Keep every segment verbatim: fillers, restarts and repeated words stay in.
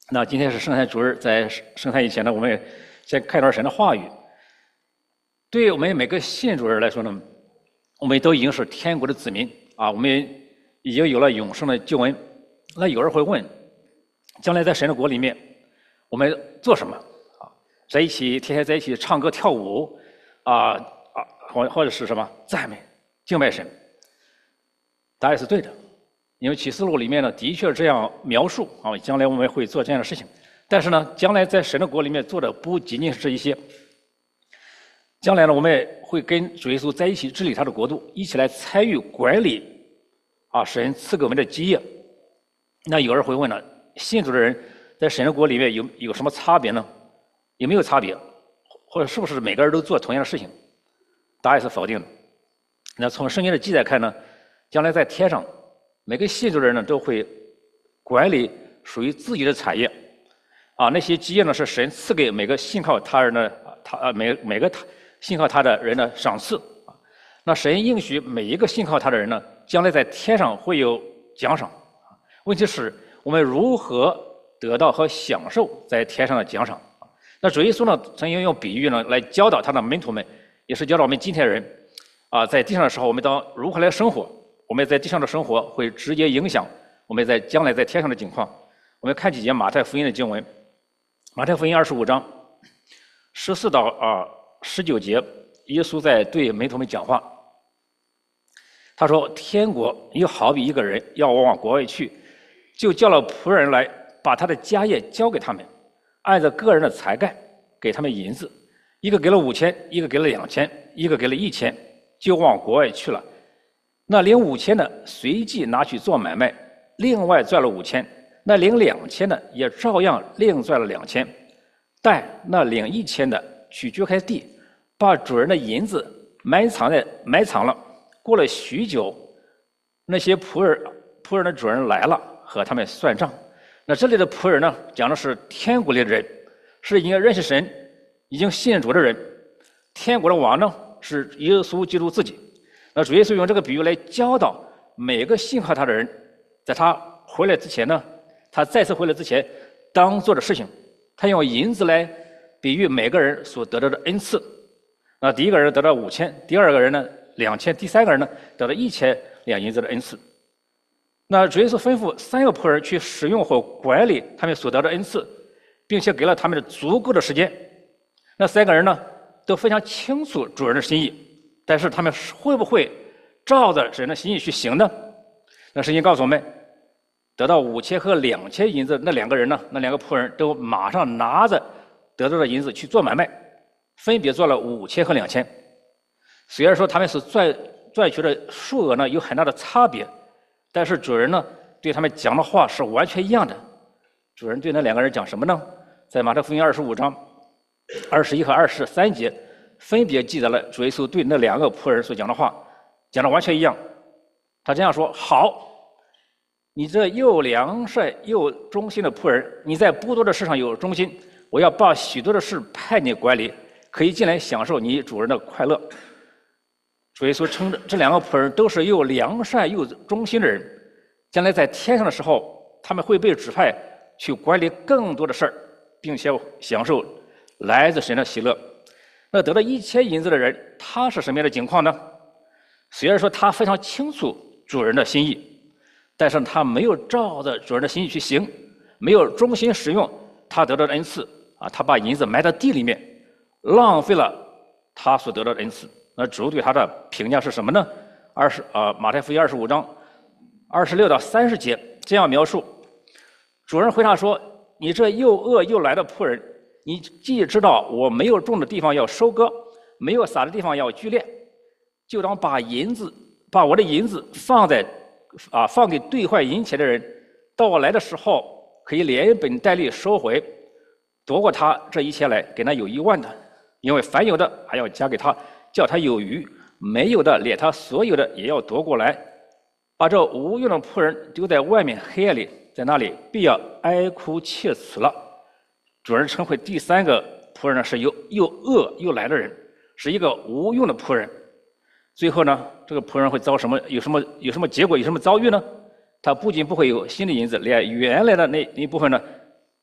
那今天是圣餐主日，在圣餐以前呢，我们先看一段神的话语。对于我们每个信主人来说呢，我们都已经是天国的子民啊，我们已经有了永生的救恩。那有人会问，将来在神的国里面，我们做什么啊？在一起天天在一起唱歌跳舞啊啊，或或者是什么赞美敬拜神？答案是对的。因为启示录里面呢，的确这样描述啊，将来我们会做这样的事情。但是呢，将来在神的国里面做的不仅仅是这一些。将来呢，我们会跟主耶稣在一起治理他的国度，一起来参与管理啊神赐给我们的基业。那有人会问了，信主的人在神的国里面有有什么差别呢？有没有差别？或者是不是每个人都做同样的事情？答案是否定的。那从圣经的记载看呢，将来在天上，每个信主的人呢都会管理属于自己的产业，啊，那些基业呢是神赐给每个信靠他人的，他呃每每个信靠他的人的赏赐啊。那神应许每一个信靠他的人呢，将来在天上会有奖赏。问题是我们如何得到和享受在天上的奖赏？那主耶稣呢曾经用比喻呢来教导他的门徒们，也是教导我们今天人啊，在地上的时候我们当如何来生活。我们在地上的生活会直接影响我们在将来在天上的境况。我们看几节马太福音的经文，马太福音二十五章十四到啊十九节，耶稣在对门徒们讲话。他说：“天国又好比一个人要往国外去，就叫了仆人来，把他的家业交给他们，按照个人的才干给他们银子，一个给了五千，一个给了两千，一个给了一千，就往国外去了。那领五千的随即拿去做买卖，另外赚了五千；那领两千的也照样另赚了两千。但那领一千的去掘开地，把主人的银子埋藏在埋藏了。过了许久，那些仆人仆人的主人来了，和他们算账。那这里的仆人呢，讲的是天国里的人，是已经认识神、已经信主的人。天国的王呢，是耶稣基督自己。那主耶稣用这个比喻来教导每个信靠他的人，在他回来之前呢，他再次回来之前当做的事情。他用银子来比喻每个人所得到的恩赐。那第一个人得到五千，第二个人呢两千，第三个人呢得到一千两银子的恩赐。那主耶稣吩咐三个仆人去使用或管理他们所得的恩赐，并且给了他们的足够的时间。那三个人呢都非常清楚主人的心意，但是他们会不会照着神的心意去行呢？那圣经告诉我们，得到五千和两千银子那两个人呢，那两个仆人都马上拿着得到的银子去做买卖，分别做了五千和两千。虽然说他们是赚赚取的数额呢有很大的差别，但是主人呢对他们讲的话是完全一样的。主人对那两个人讲什么呢？在马太福音二十五章二十一和二十三节，分别记载了主耶稣对那两个仆人所讲的话，讲的完全一样。他这样说：“好，你这又良善又忠心的仆人，你在不多的事上有忠心，我要把许多的事派你管理，可以进来享受你主人的快乐。”主耶稣称这两个仆人都是又良善又忠心的人，将来在天上的时候，他们会被指派去管理更多的事儿，并且享受来自神的喜乐。那得到一千银子的人，他是什么样的情况呢？虽然说他非常清楚主人的心意，但是他没有照着主人的心意去行，没有忠心使用他得到的恩赐啊，他把银子埋到地里面，浪费了他所得到的恩赐。那主对他的评价是什么呢？二十啊，马太福音二十五章二十六到三十节这样描述：主人回答说：“你这又恶又来的仆人，你既知道我没有种的地方要收割，没有撒的地方要聚敛，就当把银子把我的银子放在啊放给兑换银钱的人，到我来的时候可以连本带利收回，夺过他这一切来，给那有一万的，因为凡有的还要加给他。”叫他有余，没有的连他所有的也要夺过来，把这无用的仆人丢在外面黑暗里，在那里必要哀哭切齿了。主人称呼第三个仆人呢，是又又恶又来的人，是一个无用的仆人。最后呢，这个仆人会遭什么？有什么有什么结果？有什么遭遇呢？他不仅不会有新的银子，连原来的那一部分呢，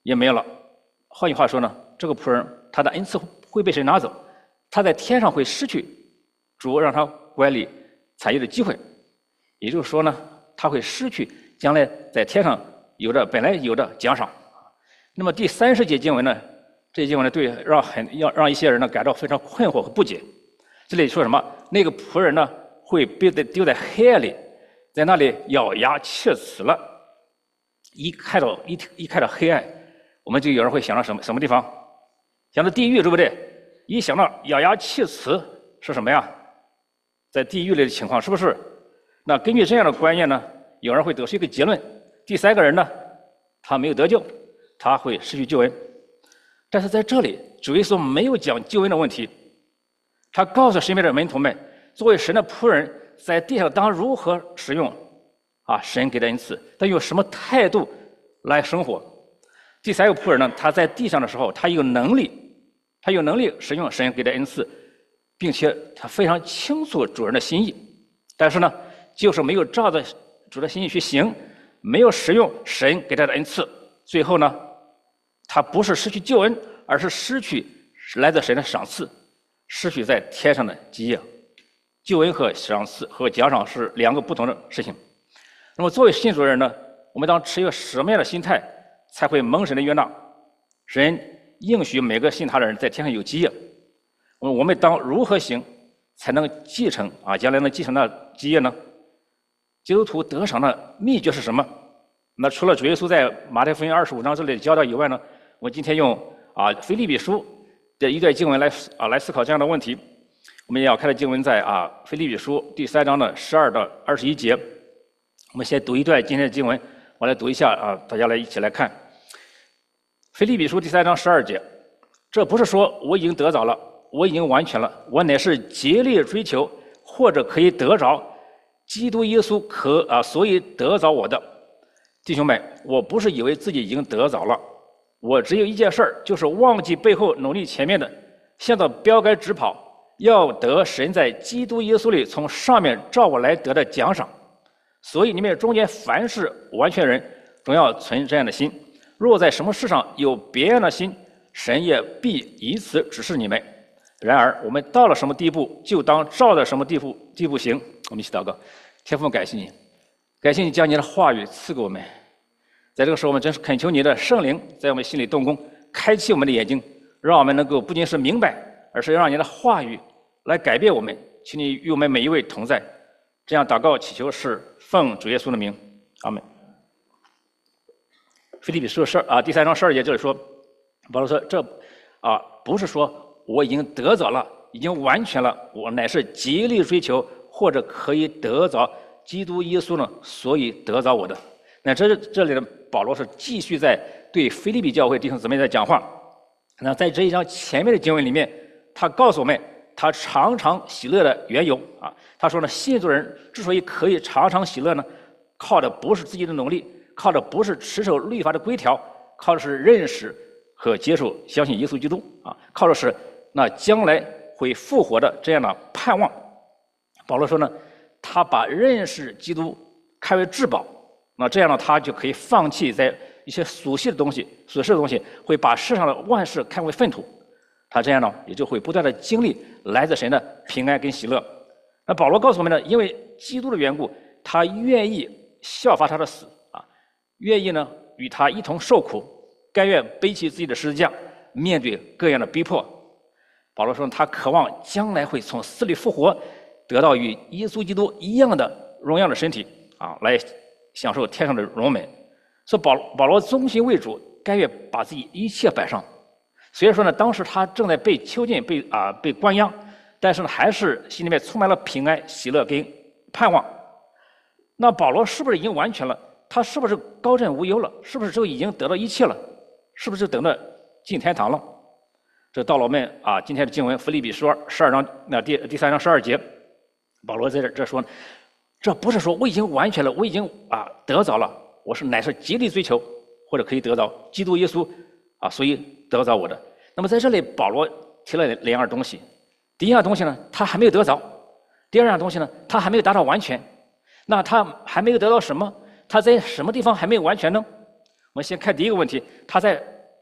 也没有了。换句话说呢，这个仆人他的恩赐会被谁拿走？他在天上会失去主让他管理产业的机会，也就是说呢，他会失去将来在天上有着本来有的奖赏。那么第三十节经文呢，这些经文呢，对让很要让一些人呢感到非常困惑和不解。这里说什么？那个仆人呢会被丢在黑暗里，在那里咬牙切齿了。一看到一一看到黑暗，我们就有人会想到什么什么地方？想到地狱，对不对？一想到咬牙切齿是什么呀？在地狱里的情况是不是？那根据这样的观念呢，有人会得出一个结论：第三个人呢，他没有得救，他会失去救恩。但是在这里，主耶稣没有讲救恩的问题，他告诉身边的门徒们，作为神的仆人，在地上当如何使用啊神给的恩赐，他用什么态度来生活。第三个仆人呢，他在地上的时候，他有能力。他有能力使用神给的恩赐，并且他非常清楚主人的心意，但是呢，就是没有照着主的心意去行，没有使用神给他的恩赐，最后呢，他不是失去救恩，而是失去来自神的赏赐，失去在天上的基业。救恩和赏赐和奖赏是两个不同的事情。那么作为信主的人呢，我们当持一个什么样的心态，才会蒙神的悦纳？神应许每个信他的人在天上有基业，我们我们当如何行才能继承啊将来能继承那基业呢？基督徒得赏的秘诀是什么？那除了主耶稣在马太福音二十五章这里教导以外呢，我今天用啊腓立比书的一段经文来啊来思考这样的问题。我们也要看的经文在啊腓立比书第三章的十二到二十一节。我们先读一段今天的经文，我来读一下啊，大家来一起来看。腓立比书第三章十二节，这不是说我已经得着了，我已经完全了，我乃是竭力追求，或者可以得着基督耶稣可啊，所以得着我的弟兄们，我不是以为自己已经得着了，我只有一件事儿，就是忘记背后，努力前面的，向着标杆直跑，要得神在基督耶稣里从上面照我来得的奖赏。所以你们中间凡是完全人，总要存这样的心。若在什么事上有别样的心，神也必以此指示你们。然而我们到了什么地步，就当照着什么地步地步行。我们一起祷告。天父，感谢你，感谢你将你的话语赐给我们。在这个时候，我们真是恳求你的圣灵在我们心里动工，开启我们的眼睛，让我们能够不仅是明白，而是让你的话语来改变我们。请你与我们每一位同在。这样祷告祈求是奉主耶稣的名，阿门。腓立比书十啊第三章十二节这里说，保罗说这啊不是说我已经得着了，已经完全了，我乃是竭力追求，或者可以得着基督耶稣呢，所以得着我的。那这这里的保罗是继续在对腓立比教会弟兄姊妹在讲话。那在这一章前面的经文里面，他告诉我们他常常喜乐的缘由啊。他说呢，信主人之所以可以常常喜乐呢，靠的不是自己的努力，靠的不是持守律法的规条，靠的是认识和接受相信耶稣基督啊，靠的是那将来会复活的这样的盼望。保罗说呢，他把认识基督看为至宝，那这样呢，他就可以放弃在一些俗世的东西，俗世的东西会把世上的万事看为粪土。他这样呢，也就会不断的经历来自神的平安跟喜乐。那保罗告诉我们呢，因为基督的缘故，他愿意效法他的死啊，愿意呢与他一同受苦，甘愿背起自己的十字架，面对各样的逼迫。保罗说，他渴望将来会从死里复活，得到与耶稣基督一样的荣耀的身体啊，来享受天上的荣美。所以保保罗忠心为主，甘愿把自己一切摆上。虽然说呢，当时他正在被囚禁、被啊、呃、被关押，但是呢，还是心里面充满了平安、喜乐跟盼望。那保罗是不是已经完全了？他是不是高枕无忧了？是不是就已经得到一切了？是不是就等着进天堂了？这到了我们啊今天的经文，腓立比书十二章那第第三章十二节，保罗在这这说，这不是说我已经完全了，我已经啊得着了，我是乃是极力追求，或者可以得着基督耶稣啊，所以得着我的。那么在这里，保罗提了两样东西。第一样东西呢，他还没有得着；第二样东西呢，他还没有达到完全。那他还没有得到什么？他在什么地方还没有完全呢？我们先看第一个问题，他在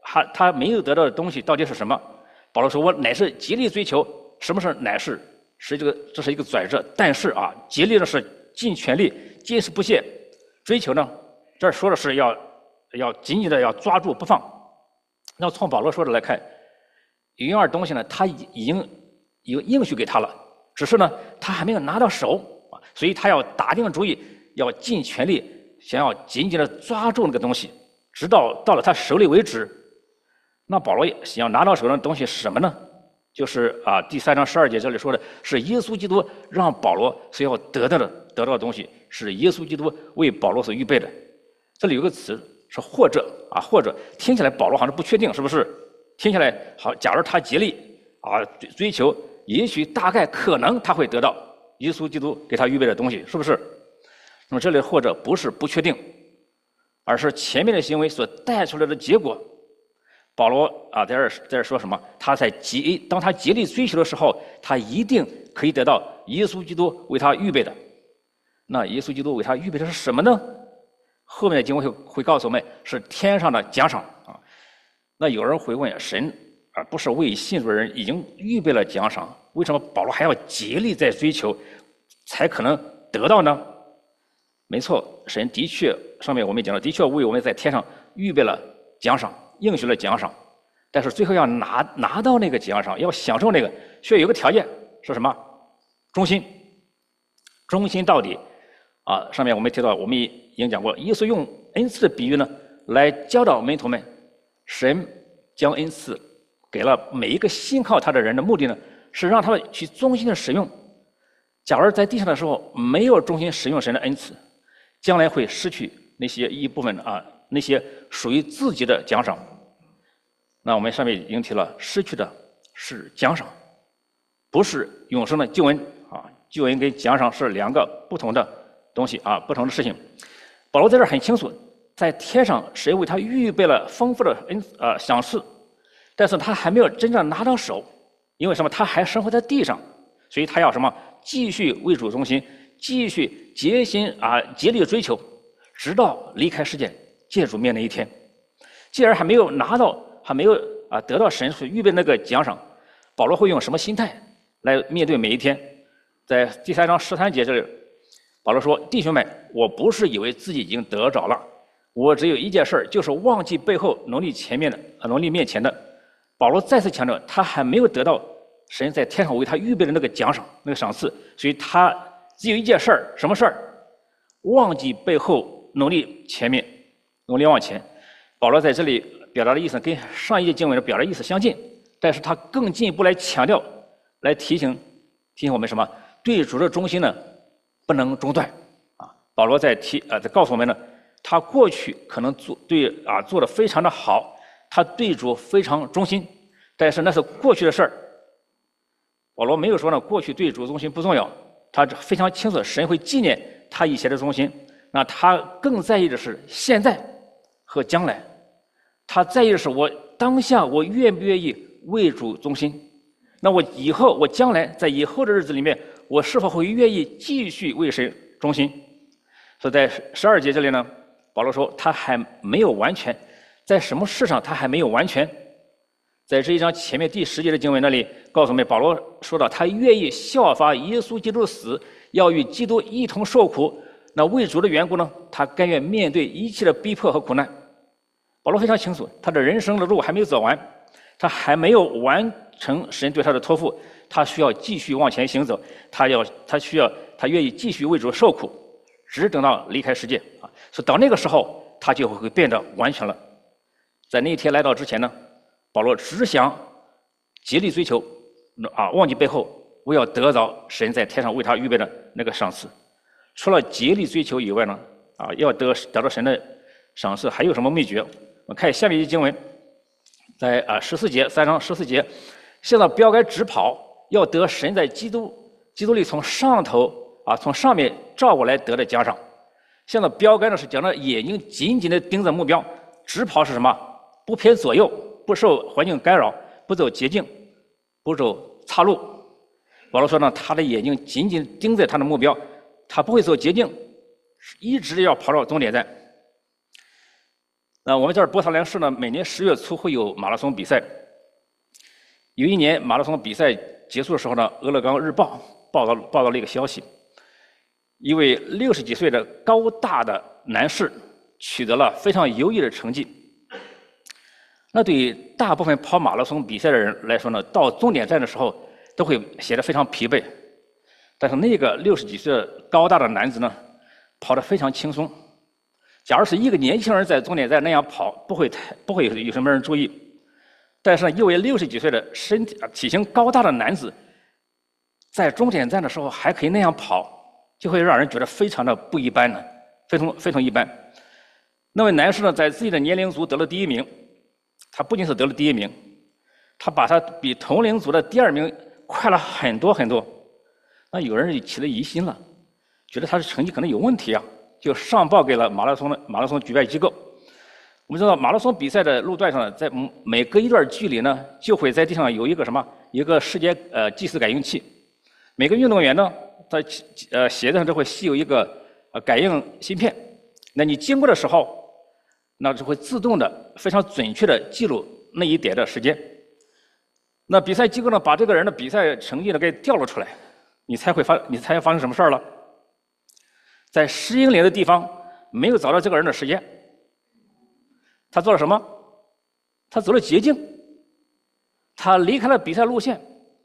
他他没有得到的东西到底是什么？保罗说：“我乃是竭力追求。”什么是乃是？是这个，这是一个转折。但是啊，竭力的是尽全力、坚持不懈；追求呢，这儿说的是要要紧紧的要抓住不放。那从保罗说的来看，有一样东西呢，他已已经有应许给他了，只是呢，他还没有拿到手啊，所以他要打定主意，要尽全力，想要紧紧的抓住那个东西，直到到了他手里为止。那保罗想要拿到手的东西是什么呢？就是啊，第三章十二节这里说的是耶稣基督让保罗所要得到的得到的东西，是耶稣基督为保罗所预备的。这里有个词是或者啊，或者听起来保罗好像不确定，是不是？听起来好，假如他竭力啊追求，也许大概可能他会得到耶稣基督给他预备的东西，是不是？那么这里或者不是不确定，而是前面的行为所带出来的结果。保罗啊，在这在这说什么？他在竭当他竭力追求的时候，他一定可以得到耶稣基督为他预备的。那耶稣基督为他预备的是什么呢？后面的经文会会告诉我们，是天上的奖赏啊。那有人会问，神啊，不是为信主的人已经预备了奖赏，为什么保罗还要竭力在追求，才可能得到呢？没错，神的确，上面我们讲了，的确为我们在天上预备了奖赏。应许了奖赏，但是最后要拿拿到那个奖赏，要享受那个，需要有个条件是什么？忠心，忠心到底啊！上面我们提到，我们已经讲过，耶稣用恩赐的比喻呢，来教导门徒们，神将恩赐给了每一个信靠他的人的目的呢，是让他们去忠心的使用。假如在地上的时候没有忠心使用神的恩赐，将来会失去那些一部分啊，那些属于自己的奖赏。那我们上面已经提了，失去的是奖赏，不是永生的救恩啊！救恩跟奖赏是两个不同的东西啊，不同的事情。保罗在这儿很清楚，在天上谁为他预备了丰富的恩呃赏赐，但是他还没有真正拿到手，因为什么？他还生活在地上，所以他要什么？继续为主忠心，继续竭心啊竭力追求，直到离开世界见主面那一天。既然还没有拿到。还没有啊得到神所预备那个奖赏，保罗会用什么心态来面对每一天？在第三章十三节这里，保罗说：“弟兄们，我不是以为自己已经得着了，我只有一件事，就是忘记背后，努力前面的，努力面前的。”保罗再次强调，他还没有得到神在天上为他预备的那个奖赏、那个赏赐，所以他只有一件事儿，什么事儿？忘记背后，努力前面，努力往前。保罗在这里表达的意思跟上一节经文的表达意思相近，但是他更进一步来强调，来提醒提醒我们什么？对主的忠心呢，不能中断啊！保罗在提呃在告诉我们呢，他过去可能做对啊做得非常的好，他对主非常忠心，但是那是过去的事儿。保罗没有说呢，过去对主忠心不重要，他非常清楚神会纪念他以前的忠心。那他更在意的是现在和将来。他在意的是我当下我愿不愿意为主忠心，那我以后我将来在以后的日子里面，我是否会愿意继续为神忠心？所以在十二节这里呢，保罗说他还没有完全，在什么事上他还没有完全？在这一章前面第十节的经文那里告诉我们，保罗说到他愿意效法耶稣基督的死，要与基督一同受苦。那为主的缘故呢，他甘愿面对一切的逼迫和苦难。保罗非常清楚，他的人生的路还没有走完，他还没有完成神对他的托付，他需要继续往前行走，他要他需要他愿意继续为主受苦，直等到离开世界啊！所以到那个时候，他就会变得完全了。在那一天来到之前呢，保罗只想竭力追求啊，忘记背后，我要得着神在天上为他预备的那个赏赐。除了竭力追求以外呢，啊，要得得到神的赏赐，还有什么秘诀？我们看下面一经文，在啊十四节三章十四节，现在标杆直跑，要得神在基督基督里从上头啊从上面照过来得的奖赏。现在标杆呢是讲的眼睛紧紧的盯着目标，直跑是什么？不偏左右，不受环境干扰，不走捷径，不走岔路。保罗说呢，他的眼睛紧紧盯在他的目标，他不会走捷径，一直要跑到终点站。 那我们这儿波特兰市呢，每年十月初会有马拉松比赛。有一年马拉松比赛结束的时候呢，俄勒冈日报报道报道了一个消息，一位六十几岁的高大的男士取得了非常优异的成绩。那对于大部分跑马拉松比赛的人来说呢，到终点站的时候都会显得非常疲惫。但是那个六十几岁的高大的男子呢，跑得非常轻松。假如是一个年轻人在终点站那样跑，不会太不会有什么人注意。但是呢，一位六十几岁的身体体型高大的男子，在终点站的时候还可以那样跑，就会让人觉得非常的不一般呢，非常非常一般。那位男士呢，在自己的年龄组得了第一名，他不仅是得了第一名，他把他比同龄组的第二名快了很多很多。那有人就起了疑心了，觉得他的成绩可能有问题啊，就上报给了马拉松的马拉松举办机构。我们知道马拉松比赛的路段上呢，在每隔一段距离呢，就会在地上有一个什么，一个时间呃计时感应器。每个运动员呢，他呃鞋子上都会系有一个呃感应芯片。那你经过的时候，那就会自动的非常准确的记录那一点的时间。那比赛机构呢，把这个人的比赛成绩呢给调了出来，你猜会发你猜发生什么事儿了？在十英里的地方没有找到这个人的时间。他做了什么？他走了捷径，他离开了比赛路线，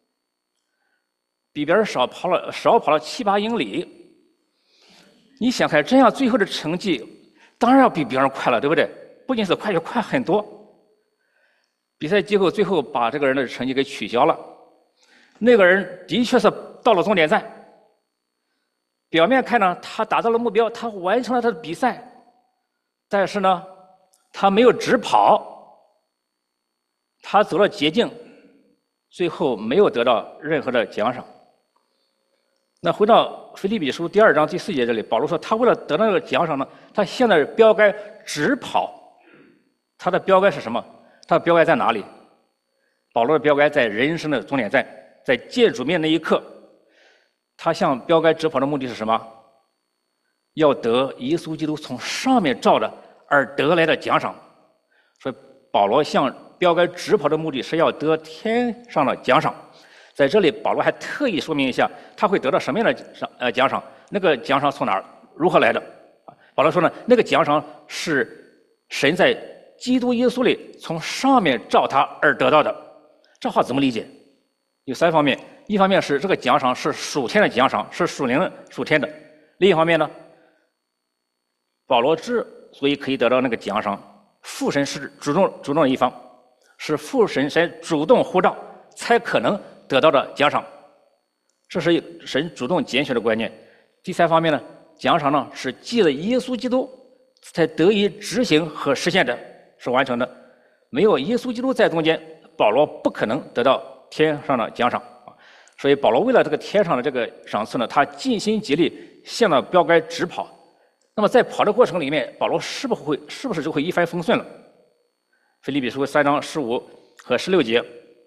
比别人少跑了少跑了七八英里。你想看这样最后的成绩，当然要比别人快了，对不对？不仅是快，就快很多。比赛机构最后把这个人的成绩给取消了。那个人的确是到了终点站，表面看呢，他达到了目标，他完成了他的比赛，但是呢，他没有直跑，他走了捷径，最后没有得到任何的奖赏。那回到腓立比书第二章第四节这里，保罗说，他为了得到那个奖赏呢，他现在标杆直跑。他的标杆是什么？他的标杆在哪里？保罗的标杆在人生的终点站，在见主面那一刻。他向标杆直跑的目的是什么？要得耶稣基督从上面照的而得来的奖赏。所以保罗向标杆直跑的目的是要得天上的奖赏。在这里，保罗还特意说明一下，他会得到什么样的奖呃奖赏？那个奖赏从哪儿、如何来的？保罗说呢，那个奖赏是神在基督耶稣里从上面照他而得到的。这话怎么理解？有三方面：一方面是这个奖赏是属天的奖赏，是属灵的、属天的；另一方面呢，保罗之所以可以得到那个奖赏，父神是主动主动的一方，是父神神主动呼召才可能得到的奖赏，这是神主动拣选的观念。第三方面呢，奖赏呢是借了耶稣基督才得以执行和实现的，是完成的。没有耶稣基督在中间，保罗不可能得到天上的奖赏。所以保罗为了这个天上的这个赏赐呢，他尽心竭力向着标杆直跑。那么在跑的过程里面，保罗是不是会是不是就会一帆风顺了？腓立比书三章十五和十六节。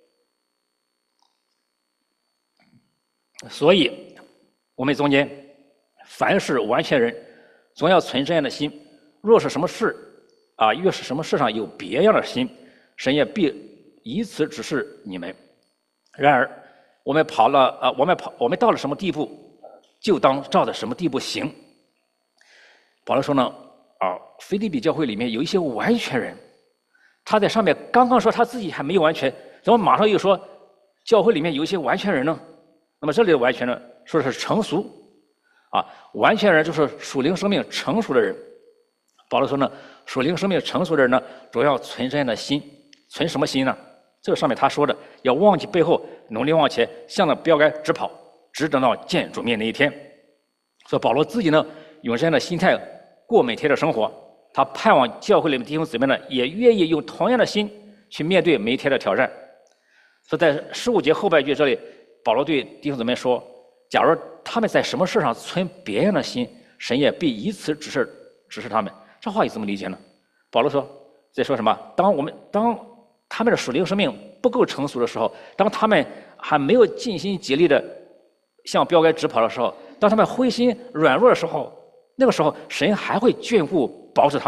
所以，我们中间凡是完全人，总要存这样的心。若是什么事啊，越是什么事上有别样的心，神也必以此指示你们。然而，我们跑了啊，我们跑，我们到了什么地步，就当照着什么地步行。保罗说呢，啊，腓立比教会里面有一些完全人，他在上面刚刚说他自己还没有完全，怎么马上又说教会里面有一些完全人呢？那么这里的完全呢，说的是成熟，啊，完全人就是属灵生命成熟的人。保罗说呢，属灵生命成熟的人呢，主要存这样的心，存什么心呢？这个上面他说的，要忘记背后，努力往前，向着标杆直跑，直等到见主面那一天。所以保罗自己呢，用这样的心态过每天的生活，他盼望教会里面弟兄姊妹呢，也愿意用同样的心去面对每一天的挑战。所以在十五节后半句这里，保罗对弟兄姊妹说：“假如他们在什么事上存别样的心，神也必以此指示指示他们。”这话你怎么理解呢？保罗说，在说什么？当我们当他们的属灵生命不够成熟的时候，当他们还没有尽心竭力的向标杆直跑的时候，当他们灰心软弱的时候，那个时候神还会眷顾保守他们，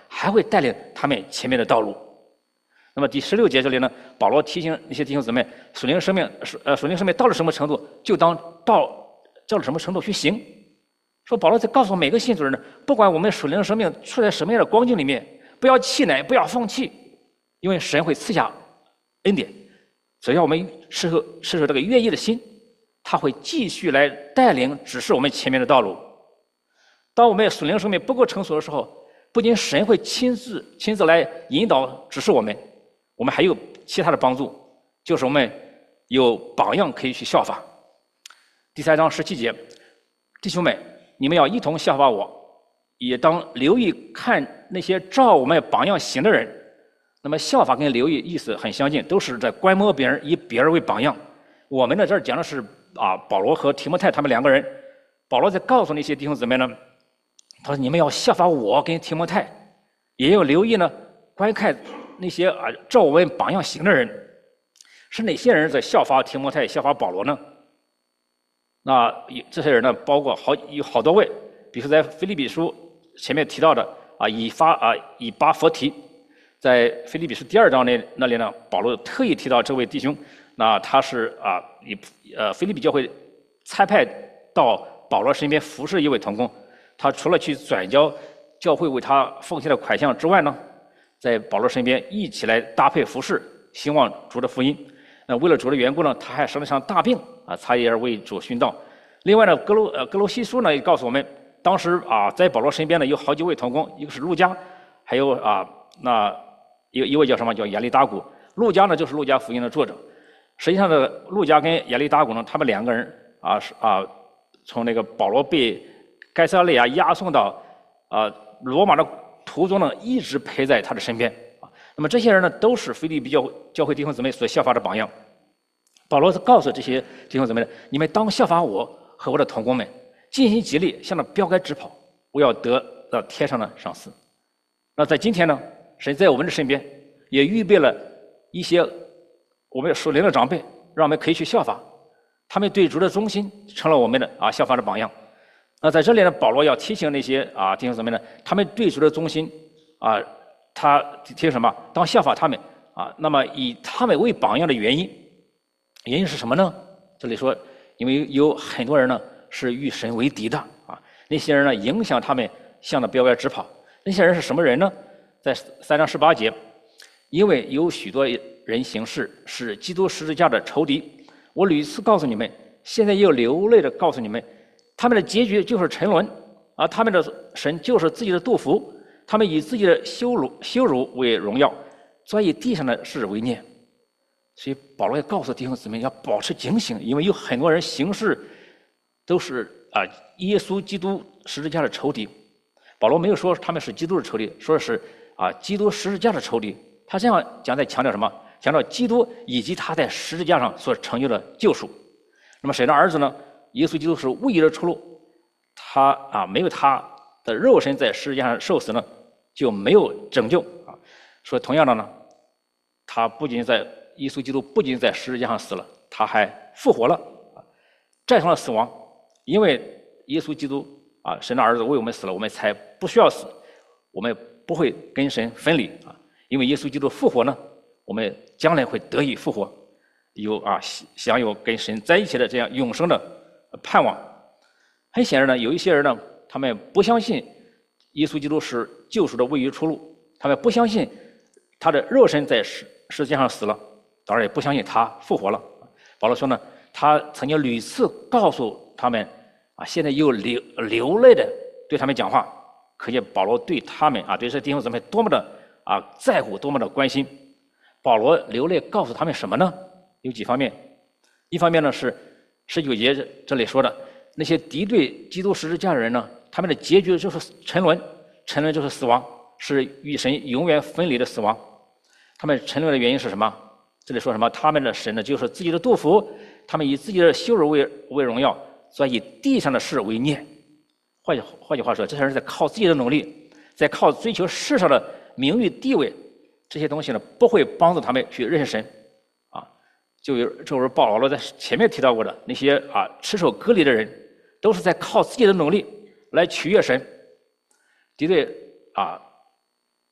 还会带领他们前面的道路。那么第十六节这里呢，保罗提醒那些弟兄姊妹，属灵生命，呃，属灵生命到了什么程度，就当到到了什么程度去行。说保罗在告诉每个信主人呢，不管我们属灵生命处在什么样的光景里面，不要气馁，不要放弃，因为神会赐下恩典，只要我们持守持守这个愿意的心，他会继续来带领指示我们前面的道路。当我们属灵生命不够成熟的时候，不仅神会亲自亲自来引导指示我们，我们还有其他的帮助，就是我们有榜样可以去效法。第三章十七节，弟兄们，你们要一同效法我，也当留意看那些照我们榜样行的人。那么效法跟留意意思很相近，都是在观摩别人，以别人为榜样。我们呢这儿讲的是啊，保罗和提摩太他们两个人。保罗在告诉那些弟兄姊妹呢，他说你们要效法我跟提摩太，也要留意呢观看那些啊照我们榜样行的人。是哪些人在效法提摩太、效法保罗呢？那这些人呢，包括好有好多位，比如说在腓立比书前面提到的啊，以发啊以巴弗提，在腓立比书第二章那那里呢，保罗特意提到这位弟兄，那他是啊以呃腓立比教会差派到保罗身边服侍一位同工，他除了去转交教会为他奉献的款项之外呢，在保罗身边一起来搭配服侍，兴旺主的福音。那为了主的缘故呢，他还生了场大病啊，他也为主殉道。另外呢，哥罗呃哥罗西书呢也告诉我们，当时啊在保罗身边呢有好几位同工，一个是路加，还有啊那一一位叫什么叫亚利达古。路加呢就是路加福音的作者。实际上呢，路加跟亚利达古呢，他们两个人啊是啊从那个保罗被该撒利亚押送到啊罗马的途中呢，一直陪在他的身边。那么这些人呢，都是腓立比教教会弟兄姊妹所效法的榜样。保罗告诉这些弟兄姊妹，你们当效法我和我的同工们，尽心竭力向着标杆直跑，我要得到天上的赏赐。那在今天呢，神在我们的身边也预备了一些我们属灵的长辈，让我们可以去效法。他们对主的忠心成了我们的啊效法的榜样。那在这里呢，保罗要提醒那些啊弟兄姊妹呢，他们对主的忠心啊。他提什么？当效法他们啊，那么以他们为榜样的原因，原因是什么呢？这里说，因为有很多人呢是与神为敌的啊，那些人呢影响他们向着标杆直跑。那些人是什么人呢？在三章十八节，因为有许多人行事是基督十字架的仇敌，我屡次告诉你们，现在又流泪的告诉你们，他们的结局就是沉沦啊，他们的神就是自己的杜甫。他们以自己的羞辱羞辱为荣耀，所以地上的事为念。所以保罗也告诉弟兄姊妹要保持警醒，因为有很多人行事都是啊耶稣基督十字架的仇敌。保罗没有说他们是基督的仇敌，说是啊基督十字架的仇敌。他这样讲在强调什么？强调基督以及他在十字架上所成就的救赎。那么神的儿子呢？耶稣基督是唯一的出路。他啊没有他的肉身在十字架上受死呢，就没有拯救啊！说同样的呢，他不仅在耶稣基督不仅在十字架上死了，他还复活了啊，战胜了死亡。因为耶稣基督啊，神的儿子为我们死了，我们才不需要死，我们不会跟神分离啊。因为耶稣基督复活呢，我们将来会得以复活，有啊享有跟神在一起的这样永生的盼望。很显然呢，有一些人呢，他们不相信耶稣基督是救赎的唯一出路，他们不相信他的肉身在十十字架上死了，当然也不相信他复活了。保罗说呢，他曾经屡次告诉他们啊，现在又流流泪的对他们讲话，可见保罗对他们啊，对这弟兄姊妹多么的啊在乎，多么的关心。保罗流泪告诉他们什么呢？有几方面。一方面呢是十九节这里说的，那些敌对基督十字架的人呢，他们的结局就是沉沦，沉沦就是死亡，是与神永远分离的死亡。他们沉沦的原因是什么？这里说什么？他们的神呢，就是自己的杜甫，他们以自己的羞辱为为荣耀，所以以地上的事为念。换句换句话说，这些人在靠自己的努力，在靠追求世上的名誉地位，这些东西呢，不会帮助他们去认识神。啊，就有就是保罗在前面提到过的那些啊持守割礼的人，都是在靠自己的努力来取悦神。敌对啊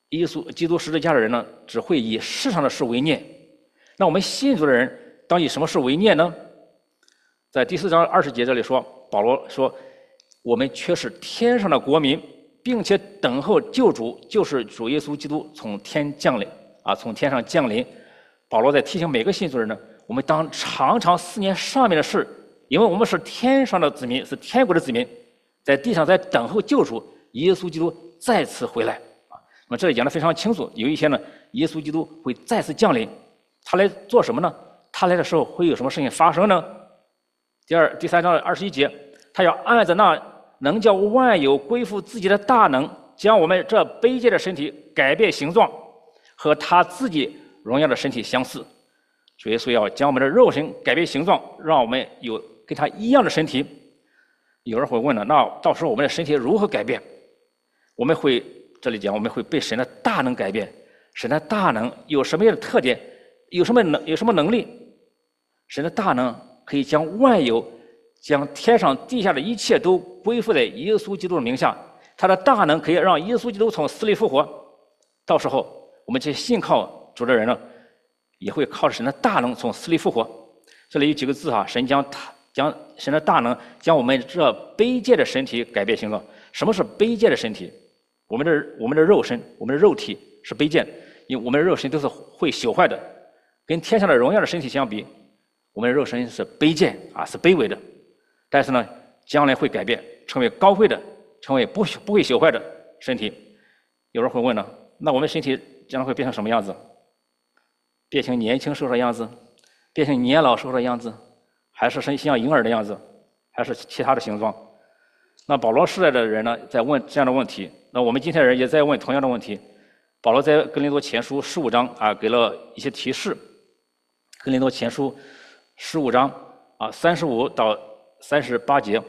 耶稣基督十字架的人呢，只会以世上的事为念。那我们信主的人当以什么事为念呢？在第四章二十节这里说，保罗说：“我们却是天上的国民，并且等候救主，就是主耶稣基督从天降临啊，从天上降临。”保罗在提醒每个信主人呢，我们当常常思念上面的事，因为我们是天上的子民，是天国的子民，在地上在等候救主耶稣基督再次回来啊。那么这里讲的非常清楚，有一天呢，耶稣基督会再次降临，他来做什么呢？他来的时候会有什么事情发生呢？第二、第三章二十一节，他要按着那能叫万有归附自己的大能，将我们这卑贱的身体改变形状，和他自己荣耀的身体相似。主耶稣要将我们的肉身改变形状，让我们有跟他一样的身体。有人会问了，那到时候我们的身体如何改变？我们会这里讲，我们会被神的大能改变。神的大能有什么样的特点？有什么能有什么能力？神的大能可以将万有、将天上地下的一切都归附在耶稣基督的名下。他的大能可以让耶稣基督从死里复活。到时候，我们这些信靠主的人呢，也会靠着神的大能从死里复活。这里有几个字哈，神将他将神的大能将我们这卑贱的身体改变形状。什么是卑贱的身体？我们的我们的肉身，我们的肉体是卑贱，因为我们的肉身都是会朽坏的，跟天上的荣耀的身体相比，我们的肉身是卑贱啊，是卑微的。但是呢，将来会改变，成为高贵的，成为不不会朽坏的身体。有人会问呢，那我们身体将来会变成什么样子？变成年轻时候的样子，变成年老时候的样子，还是像婴儿的样子，还是其他的形状？那保罗时代的人呢，在问这样的问题，那我们今天人也在问同样的问题。保罗在哥林多前书十五章啊，给了一些提示。哥林多前书十五章啊，三十五到三十八节。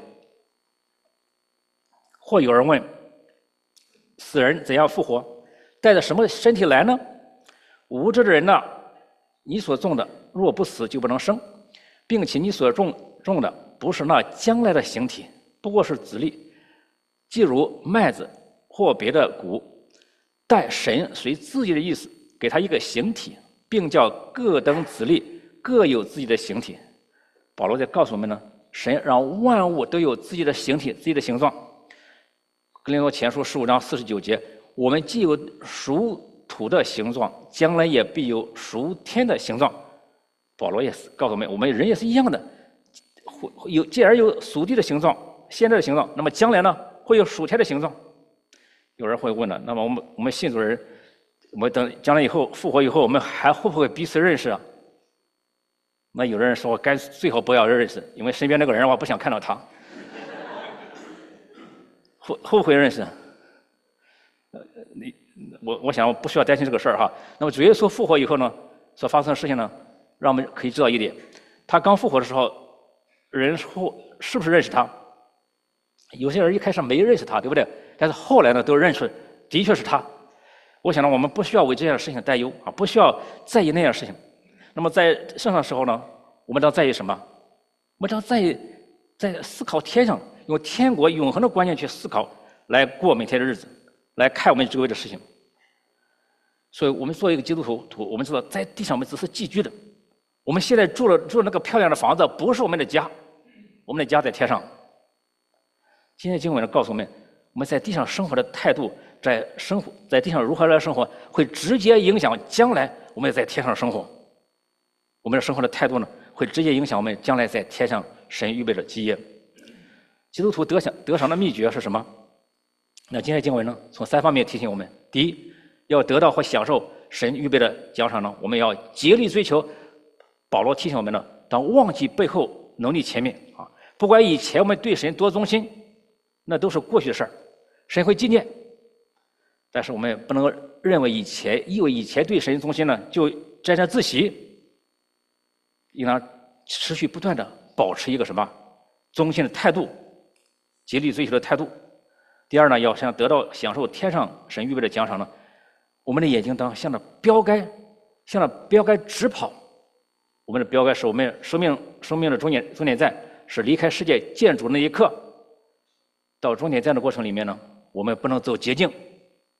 或有人问：死人怎样复活？带着什么身体来呢？无知的人呐，你所种的若不死，就不能生，并且你所种种的不是那将来的形体，不过是子粒，即如麦子或别的谷。但神随自己的意思给他一个形体，并叫各等子粒各有自己的形体。保罗在告诉我们呢，神让万物都有自己的形体、自己的形状。哥林多前书十五章四十九节，我们既有属土的形状，将来也必有属天的形状。保罗也是告诉我们，我们人也是一样的，会有既然有属地的形状，现在的形状，那么将来呢，会有属天的形状。有人会问了，那么我们我们信主人，我们等将来以后复活以后，我们还会不会彼此认识啊？那有的人说，该最好不要认识，因为身边那个人我不想看到他。会会不会认识？呃，你我我想不需要担心这个事儿哈。那么主耶稣复活以后呢，所发生的事情呢，让我们可以知道一点：他刚复活的时候，人是是不是认识他？有些人一开始没认识他，对不对？但是后来呢，都认识，的确是他。我想呢，我们不需要为这样的事情担忧啊，不需要在意那样的事情。那么在圣上的时候呢，我们要在意什么？我们要在意在思考天上，用天国永恒的观念去思考，来过每天的日子，来看我们周围的事情。所以我们作为一个基督徒，我们知道在地上我们只是寄居的。我们现在住了住那个漂亮的房子，不是我们的家，我们的家在天上。今天经文呢告诉我们，我们在地上生活的态度，在生活在地上如何来生活，会直接影响将来我们在天上生活。我们的生活的态度呢，会直接影响我们将来在天上神预备的基业。基督徒得享得赏的秘诀是什么？那今天经文呢，从三方面提醒我们：第一，要得到或享受神预备的奖赏呢，我们要竭力追求。保罗提醒我们呢，当忘记背后，努力前面啊！不管以前我们对神多忠心，那都是过去的事儿，神会纪念。但是我们不能认为以前因为以前对神忠心呢，就沾沾自喜，应当持续不断的保持一个什么忠心的态度，竭力追求的态度。第二呢，要想得到享受天上神预备的奖赏呢，我们的眼睛当向着标杆，向着标杆直跑。我们的标杆是我们生命生命的终点终点站，是离开世界建筑那一刻。到终点站的过程里面呢，我们不能走捷径，我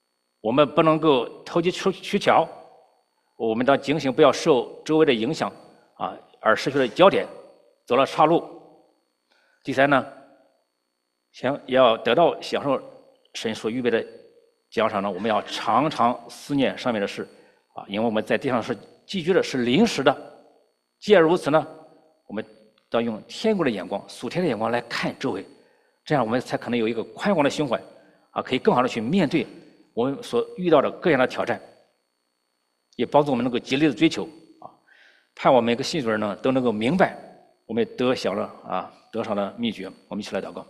我们不能够投机取取巧，我们当警醒，不要受周围的影响啊，而失去了焦点，走了岔路。第三呢，想要得到享受神所预备的奖赏呢，我们要常常思念上面的事啊，因为我们在地上是寄居的，是临时的。既然如此呢，我们要用天国的眼光、属天的眼光来看周围，这样我们才可能有一个宽广的胸怀啊，可以更好的去面对我们所遇到的各样的挑战，也帮助我们能够极力的追求啊。盼望每个信主人呢都能够明白我们得享了啊得赏的秘诀。我们一起来祷告。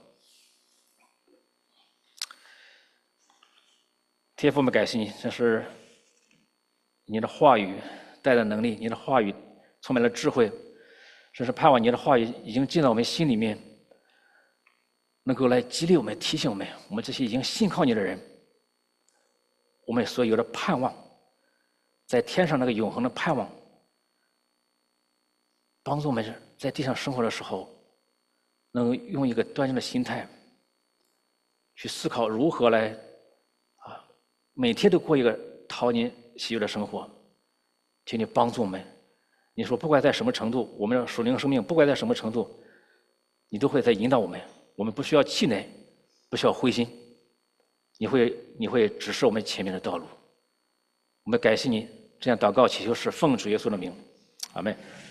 天父，我们感谢你，这是你的话语带来的能力，你的话语充满了智慧，真是盼望你的话语已经进到我们心里面，能够来激励我们、提醒我们，我们这些已经信靠你的人，我们所有的盼望，在天上那个永恒的盼望，帮助我们在地上生活的时候，能用一个端正的心态去思考如何来啊，每天都过一个讨你喜悦的生活。请你帮助我们。你说不管在什么程度，我们的属灵生命不管在什么程度，你都会在引导我们。我们不需要气馁，不需要灰心，你会你会指示我们前面的道路。我们感谢你，这样祷告祈求是奉主耶稣的名，阿门。